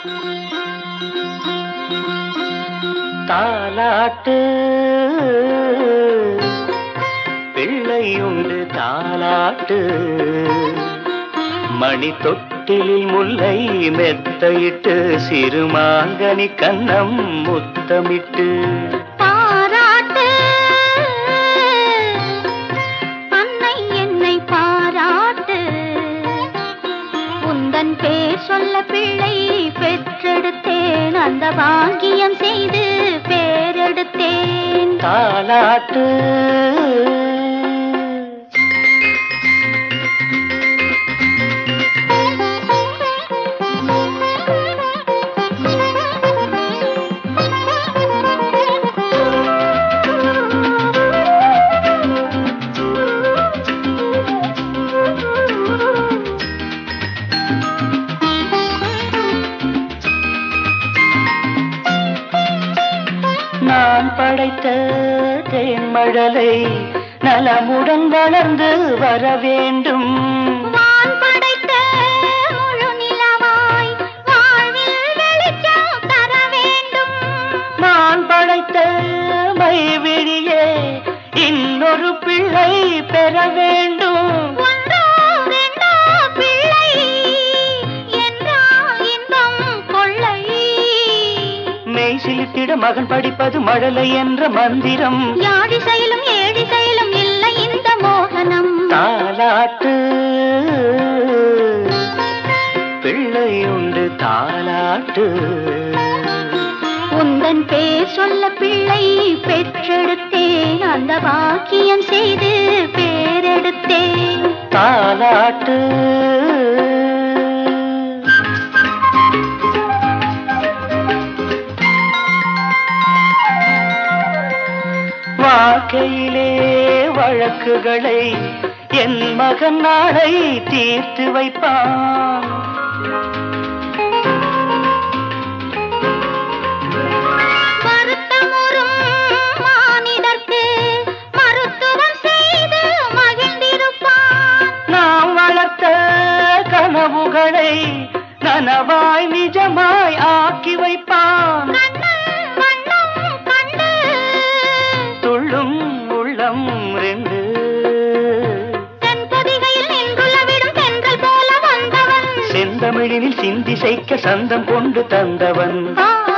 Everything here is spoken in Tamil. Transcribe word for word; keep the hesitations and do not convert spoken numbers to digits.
தாலாட்டு பிள்ளையுண்டு தாலாட்டு மணி தொட்டிலில் முல்லை மெத்தையிட்டு சிறுமாங்கனி கன்னம் முத்தமிட்டு பாராட்டு அன்னை என்னை பாராட்டு உந்தன் பேர் சொல்ல பிள்ளை பெற்றெடுத்தேன் அந்த பாக்கியம் செய்து பேரெடுத்தேன் தாலாட்டு நான் படைத்த தேன்மழலை நலமுடன் வளர்ந்து வர வேண்டும். நான் படைத்த முழு நிலவாய் வாழ்வில் வெளிச்சம் தர வேண்டும். நான் படைத்த மைவிழியே இன்னொரு பிள்ளை பெற வேண்டும். சிலித்திட மகன் படிப்பது மழலை என்ற மந்திரம். யாழி செயலும் ஏழி செயலும் இல்லை இந்த மோகனம். தாலாட்டு பிள்ளையுண்டு தாலாட்டு உந்தன் பேர் சொல்ல பிள்ளை பெற்றெடுத்தேன் அந்த பாக்கியம் செய்து பேரெடுத்தேன் தாலாட்டு. வாழ்க்கையிலே வழக்குகளை என் மகன் நாளை தீர்த்து வைப்பான். வருத்தமுறும் மானிடர்க்கு மருத்துவம் செய்து மகிழ்ந்திருப்பான். நாம் வளர்த்த கனவுகளை நனவாய் நிஜமாய் ஆக்கி வைப்பான். உள்ளம் ரெண்டு தென்பதிகையில் நின்றுள்ள விடும் தென்றல் போல வந்தவன். செந்தமிழினில் சிந்தி செய்க்க சந்தம் கொண்டு தந்தவன்.